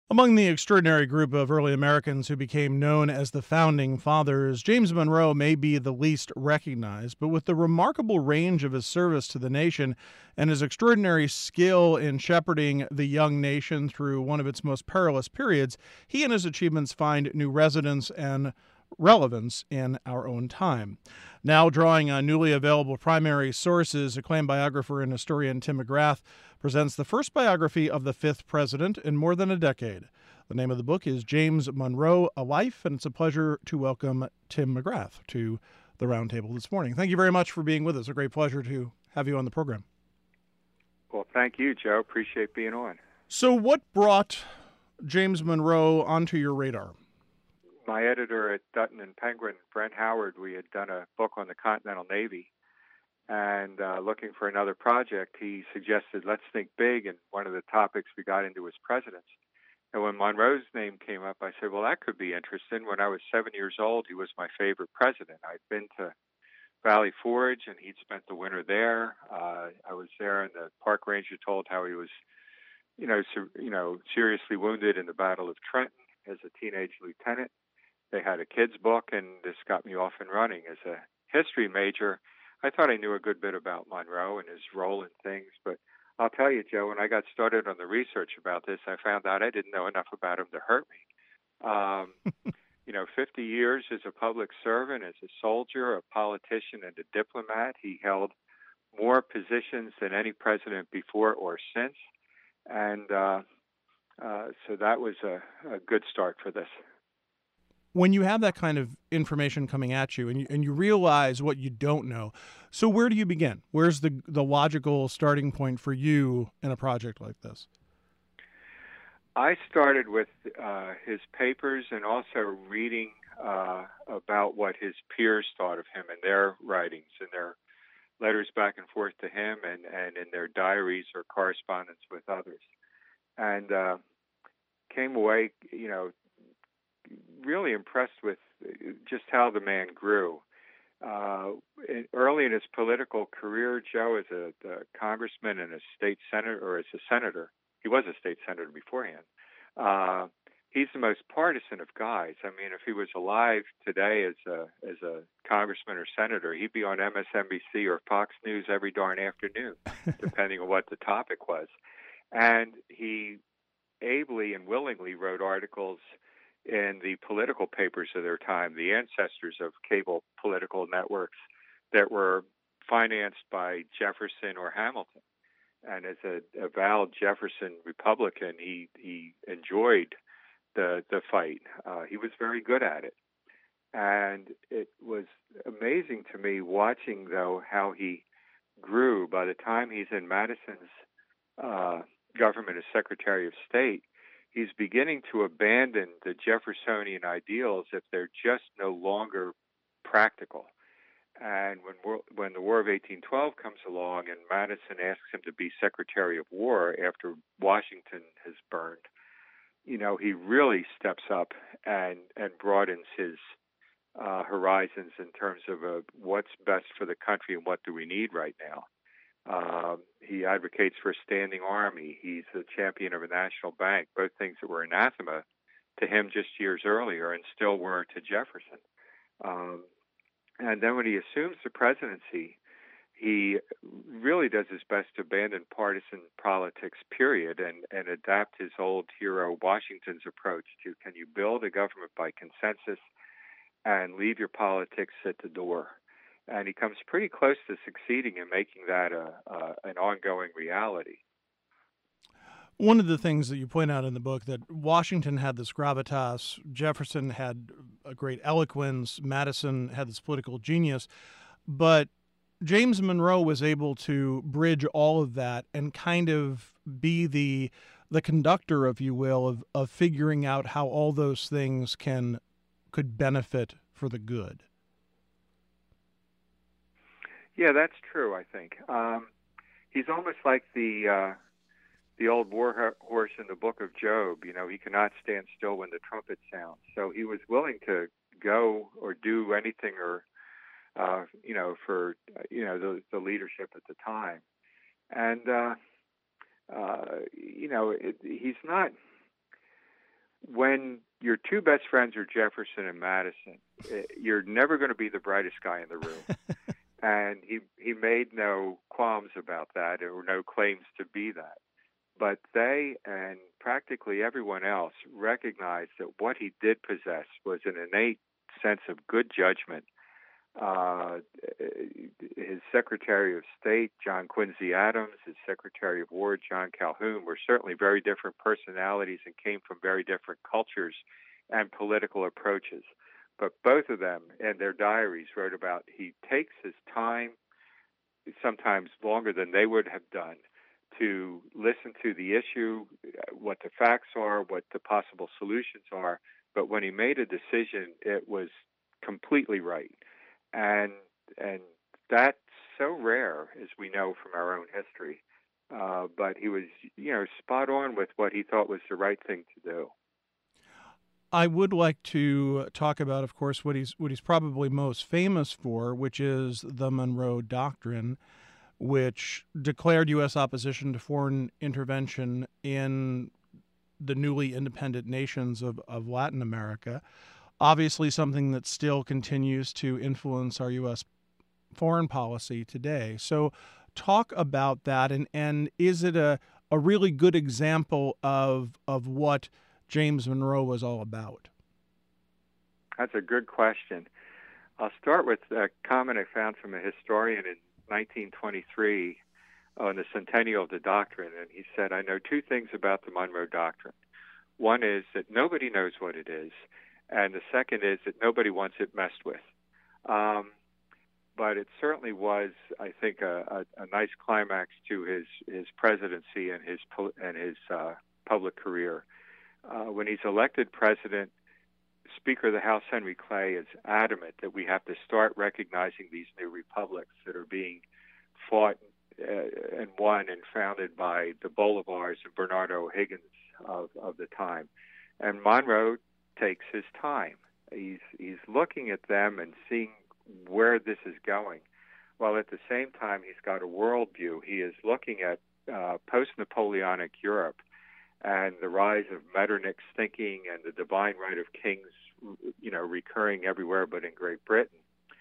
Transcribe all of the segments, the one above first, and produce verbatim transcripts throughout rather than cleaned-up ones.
Among the extraordinary group of early Americans who became known as the Founding Fathers, James Monroe may be the least recognized, but with the remarkable range of his service to the nation and his extraordinary skill in shepherding the young nation through one of its most perilous periods, he and his achievements find new resonance and relevance in our own time. Now, drawing on newly available primary sources, acclaimed biographer and historian Tim McGrath presents the first biography of the fifth president in more than a decade. The name of the book is James Monroe, A Life, and it's a pleasure to welcome Tim McGrath to the roundtable this morning. Thank you very much for being with us. A great pleasure to have you on the program. Well, thank you, Joe. Appreciate being on. So what brought James Monroe onto your radar? My editor at Dutton and Penguin, Brent Howard, we had done a book on the Continental Navy, and uh, looking for another project, he suggested, let's think big, and one of the topics we got into was presidents. And when Monroe's name came up, I said, well, that could be interesting. When I was seven years old, he was my favorite president. I'd been to Valley Forge, and he'd spent the winter there. Uh, I was there, and the park ranger told how he was, you know, ser- you know, seriously wounded in the Battle of Trenton as a teenage lieutenant. They had a kid's book, and this got me off and running. As a history major, I thought I knew a good bit about Monroe and his role in things, but I'll tell you, Joe, when I got started on the research about this, I found out I didn't know enough about him to hurt me. Um, you know, fifty years as a public servant, as a soldier, a politician, and a diplomat. He held more positions than any president before or since, and uh, uh, so that was a, a good start for this. When you have that kind of information coming at you and you, and you realize what you don't know, so where do you begin? Where's the the logical starting point for you in a project like this? I started with uh, his papers and also reading uh, about what his peers thought of him and their writings and their letters back and forth to him and, and in their diaries or correspondence with others. And uh, came away, you know, really impressed with just how the man grew. Uh, in, early in his political career, Joe, as a, a congressman and a state senator, or as a senator, he was a state senator beforehand. Uh, he's the most partisan of guys. I mean, if he was alive today as a as a congressman or senator, he'd be on M S N B C or Fox News every darn afternoon, depending on what the topic was. And he ably and willingly wrote articles in the political papers of their time, the ancestors of cable political networks that were financed by Jefferson or Hamilton. And as a avowed Jefferson Republican, he he enjoyed the the fight. Uh, he was very good at it, and it was amazing to me watching though how he grew. By the time he's in Madison's uh, government as Secretary of State, he's beginning to abandon the Jeffersonian ideals if they're just no longer practical. And when when the War of eighteen twelve comes along and Madison asks him to be Secretary of War after Washington has burned, you know, he really steps up and, and broadens his uh, horizons in terms of uh, what's best for the country and what do we need right now. Um, he advocates for a standing army. He's a champion of a national bank, both things that were anathema to him just years earlier and still were to Jefferson. Um, and then when he assumes the presidency, he really does his best to abandon partisan politics, period, and, and adapt his old hero Washington's approach to can you build a government by consensus and leave your politics at the door. And he comes pretty close to succeeding in making that a, a, an ongoing reality. One of the things that you point out in the book that Washington had this gravitas, Jefferson had a great eloquence, Madison had this political genius, but James Monroe was able to bridge all of that and kind of be the the conductor, if you will, of, of figuring out how all those things can could benefit for the good. Yeah, that's true, I think. Um, he's almost like the uh, the old war horse in the book of Job. You know, he cannot stand still when the trumpet sounds. So he was willing to go or do anything or, uh, you know, for, you know, the, the leadership at the time. And, uh, uh, you know, it, he's not when your two best friends are Jefferson and Madison, eh, you're never going to be the brightest guy in the room. And he he made no qualms about that, or no claims to be that. But they and practically everyone else recognized that what he did possess was an innate sense of good judgment. Uh, his Secretary of State, John Quincy Adams, his Secretary of War, John Calhoun, were certainly very different personalities and came from very different cultures and political approaches. But both of them, in their diaries, wrote about he takes his time, sometimes longer than they would have done, to listen to the issue, what the facts are, what the possible solutions are. But when he made a decision, it was completely right. And and that's so rare, as we know from our own history. Uh, but he was, you know, spot on with what he thought was the right thing to do. I would like to talk about, of course, what he's what he's probably most famous for, which is the Monroe Doctrine, which declared U S opposition to foreign intervention in the newly independent nations of, of Latin America. Obviously, something that still continues to influence our U S foreign policy today. So talk about that, and, and is it a, a really good example of of what James Monroe was all about? That's a good question. I'll start with a comment I found from a historian in nineteen twenty-three on the centennial of the doctrine, and he said, "I know two things about the Monroe Doctrine. One is that nobody knows what it is, and the second is that nobody wants it messed with." Um, but it certainly was, I think, a, a, a nice climax to his, his presidency and his and his uh, public career. Uh, when he's elected president, Speaker of the House Henry Clay is adamant that we have to start recognizing these new republics that are being fought uh, and won and founded by the Bolivars and Bernardo O'Higgins of, of the time. And Monroe takes his time. He's he's looking at them and seeing where this is going, while at the same time he's got a worldview. He is looking at uh, post-Napoleonic Europe and the rise of Metternich's thinking and the divine right of kings, you know, recurring everywhere but in Great Britain.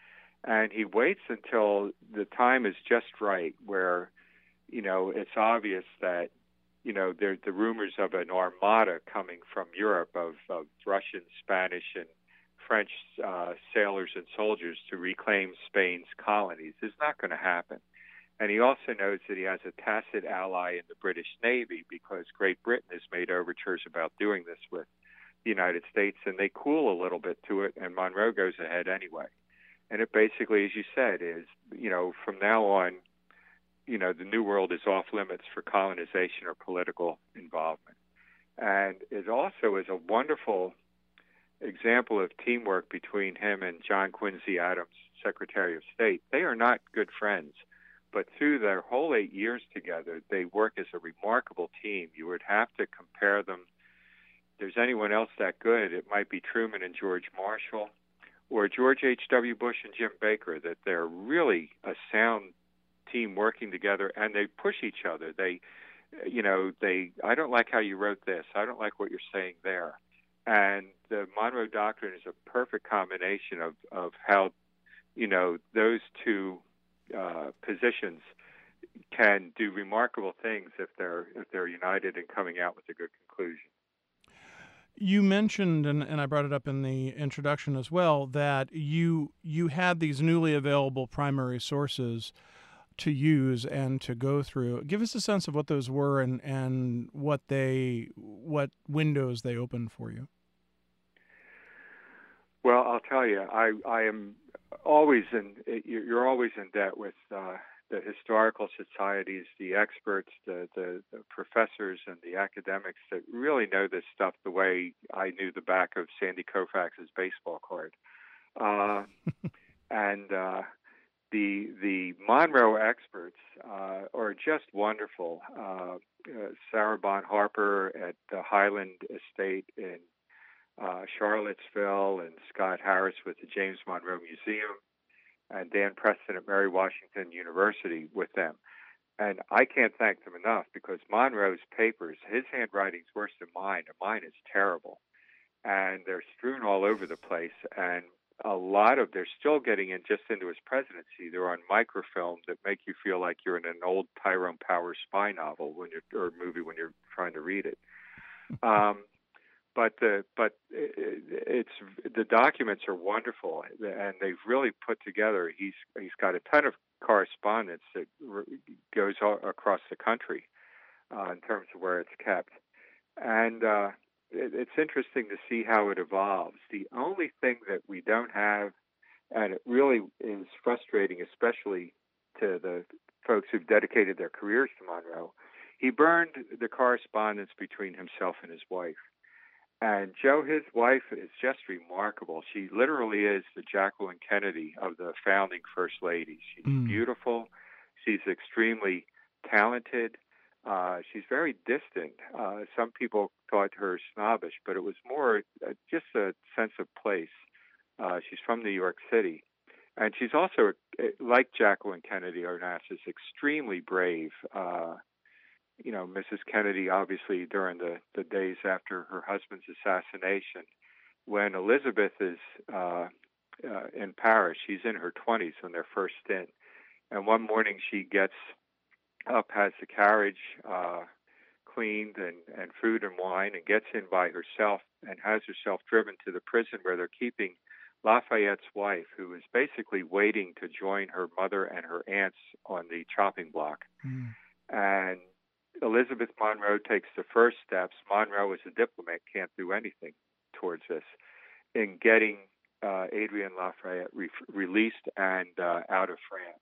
And he waits until the time is just right, where, you know, it's obvious that, you know, there the rumors of an armada coming from Europe of, of Russian, Spanish, and French uh, sailors and soldiers to reclaim Spain's colonies is not going to happen. And he also knows that he has a tacit ally in the British Navy, because Great Britain has made overtures about doing this with the United States, and they cool a little bit to it, and Monroe goes ahead anyway. And it basically, as you said, is, you know, from now on, you know, the New World is off limits for colonization or political involvement. And it also is a wonderful example of teamwork between him and John Quincy Adams, Secretary of State. They are not good friends, but through their whole eight years together, they work as a remarkable team. You would have to compare them. If there's anyone else that good, it might be Truman and George Marshall, or George H W. Bush and Jim Baker, that they're really a sound team working together, and they push each other. They, you know, they, I don't like how you wrote this. I don't like what you're saying there. And the Monroe Doctrine is a perfect combination of, of how, you know, those two uh, positions can do remarkable things if they're if they're united and coming out with a good conclusion. You mentioned, and, and I brought it up in the introduction as well, that you you had these newly available primary sources to use and to go through. Give us a sense of what those were and, and what they what windows they opened for you. Well, I'll tell you, I, I am always in, you're always in debt with uh, the historical societies, the experts, the, the, the professors, and the academics that really know this stuff the way I knew the back of Sandy Koufax's baseball card. Uh, and uh, the the Monroe experts uh, are just wonderful. Uh, uh, Sarah Bon Harper at the Highland Estate in Uh, Charlottesville, and Scott Harris with the James Monroe Museum, and Dan Preston at Mary Washington University with them. And I can't thank them enough, because Monroe's papers, his handwriting's worse than mine, and mine is terrible. and they're strewn all over the place. And a lot of they're still getting in just into his presidency. They're on microfilm that make you feel like you're in an old Tyrone Power spy novel when you're or movie when you're trying to read it. Um, but the but it's the documents are wonderful, and they've really put together. He's he's got a ton of correspondence that goes all across the country uh, in terms of where it's kept, and uh, it, it's interesting to see how it evolves. The only thing that we don't have, and it really is frustrating, especially to the folks who've dedicated their careers to Monroe, he burned the correspondence between himself and his wife. And Jo, his wife, is just remarkable. She literally is the Jacqueline Kennedy of the founding First Lady. She's Mm. beautiful. She's extremely talented. Uh, she's very distant. Uh, some people thought her snobbish, but it was more uh, just a sense of place. Uh, she's from New York City. And she's also, like Jacqueline Kennedy Onassis, extremely brave. Uh, you know, Missus Kennedy, obviously, during the, the days after her husband's assassination, when Elizabeth is uh, uh, in Paris, she's in her twenties when they're first in. And one morning she gets up, has the carriage uh, cleaned and, and food and wine, and gets in by herself and has herself driven to the prison where they're keeping Lafayette's wife, who is basically waiting to join her mother and her aunts on the chopping block. Mm. And Elizabeth Monroe takes the first steps. Monroe, as a diplomat, can't do anything towards this in getting uh, Adrienne Lafayette re- released and uh, out of France.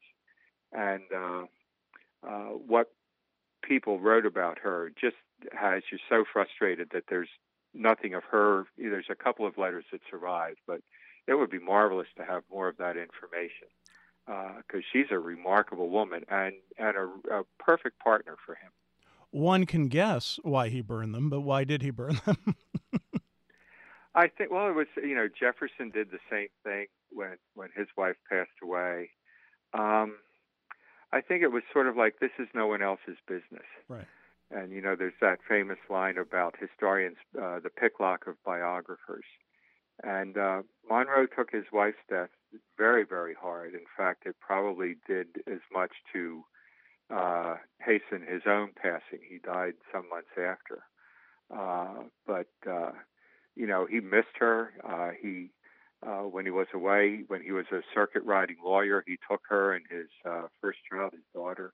And uh, uh, what people wrote about her just has you so frustrated that there's nothing of her. There's a couple of letters that survived, but it would be marvelous to have more of that information because uh, she's a remarkable woman and, and a, a perfect partner for him. One can guess why he burned them, but why did he burn them? I think, well, it was, you know, Jefferson did the same thing when, when his wife passed away. Um, I think it was sort of like, this is no one else's business. Right. And, you know, there's that famous line about historians, uh, the picklock of biographers. And uh, Monroe took his wife's death very, very hard. In fact, it probably did as much to uh, hasten his own passing. He died some months after. Uh, but, uh, you know, he missed her. Uh, he, uh, when he was away, when he was a circuit riding lawyer, he took her and his uh, first child, his daughter.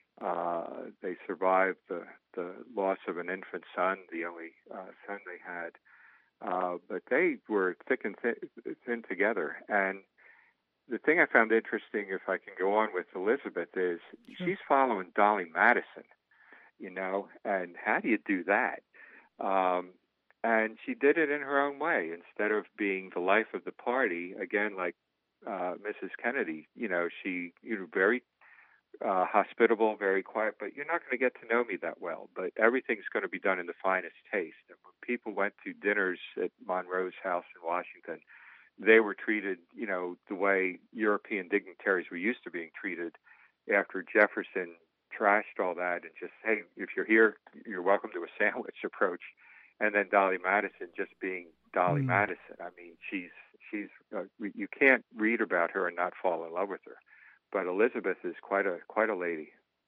Uh, they survived the, the loss of an infant son, the only uh, son they had. Uh, but they were thick and thin, thin together. And the thing I found interesting, if I can go on with Elizabeth, is Sure. she's following Dolly Madison, you know, and how do you do that? Um, and she did it in her own way. Instead of being the life of the party, again, like uh, Missus Kennedy, you know, she, you know, very uh, hospitable, very quiet, but you're not going to get to know me that well. But everything's going to be done in the finest taste. And when people went to dinners at Monroe's house in Washington, they were treated, you know, the way European dignitaries were used to being treated after Jefferson trashed all that and just, hey, if you're here, you're welcome to a sandwich approach. And then Dolly Madison just being Dolly Mm. Madison. I mean, she's, she's, uh, you can't read about her and not fall in love with her. But Elizabeth is quite a, quite a lady.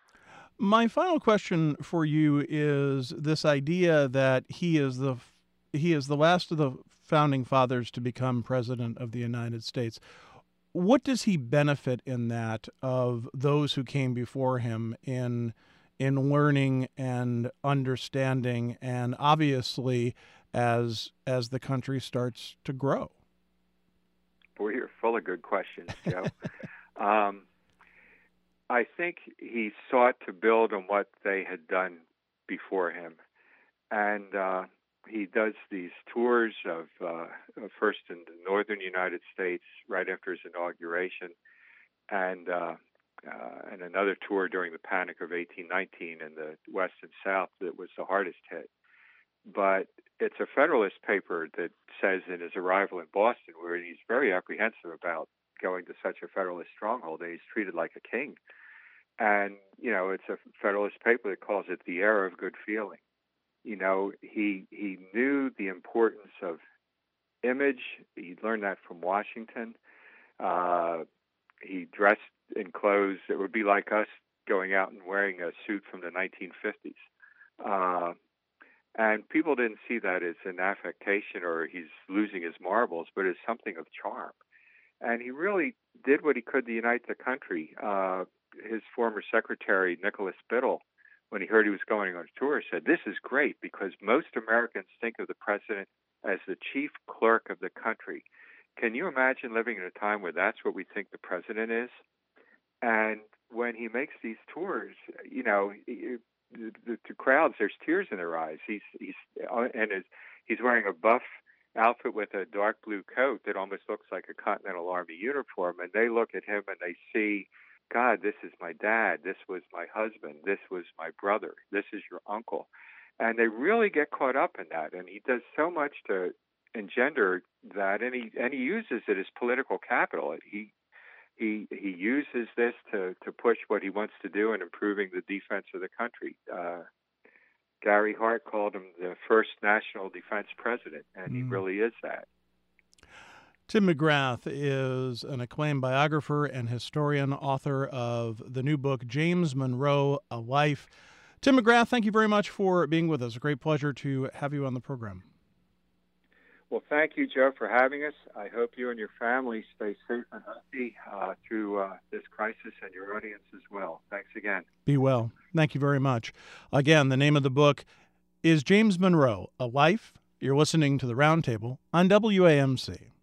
My final question for you is this idea that he is the he is the last of the founding fathers to become president of the United States. What does he benefit in that of those who came before him in in learning and understanding, and obviously as as the country starts to grow? Boy, you're full of good questions, Joe. um, I think he sought to build on what they had done before him. And uh, he does these tours of uh, first in the northern United States right after his inauguration, and uh, uh, and another tour during the Panic of eighteen nineteen in the West and South that was the hardest hit. But it's a Federalist paper that says in his arrival in Boston, where he's very apprehensive about going to such a Federalist stronghold, that he's treated like a king. And, you know, it's a Federalist paper that calls it the era of good feeling. You know, he he knew the importance of image. He learned that from Washington. Uh, he dressed in clothes that would be like us going out and wearing a suit from the nineteen fifties. Uh, and people didn't see that as an affectation or he's losing his marbles, but as something of charm. And he really did what he could to unite the country. Uh, his former secretary, Nicholas Biddle, when he heard he was going on a tour, said, "This is great because most Americans think of the president as the chief clerk of the country. Can you imagine living in a time where that's what we think the president is?" And when he makes these tours, you know, the, the, the crowds, there's tears in their eyes. He's he's and his, he's wearing a buff outfit with a dark blue coat that almost looks like a Continental Army uniform, and they look at him and they see, God, this is my dad, this was my husband, this was my brother, this is your uncle. And they really get caught up in that, and he does so much to engender that, and he and he uses it as political capital. He he he uses this to, to push what he wants to do in improving the defense of the country. Uh, Gary Hart called him the first national defense president, and mm. he really is that. Tim McGrath is an acclaimed biographer and historian, author of the new book, James Monroe, A Life. Tim McGrath, thank you very much for being with us. A great pleasure to have you on the program. Well, thank you, Joe, for having us. I hope you and your family stay safe and healthy uh, through uh, this crisis, and your audience as well. Thanks again. Be well. Thank you very much. Again, the name of the book is James Monroe, A Life. You're listening to The Roundtable on W A M C.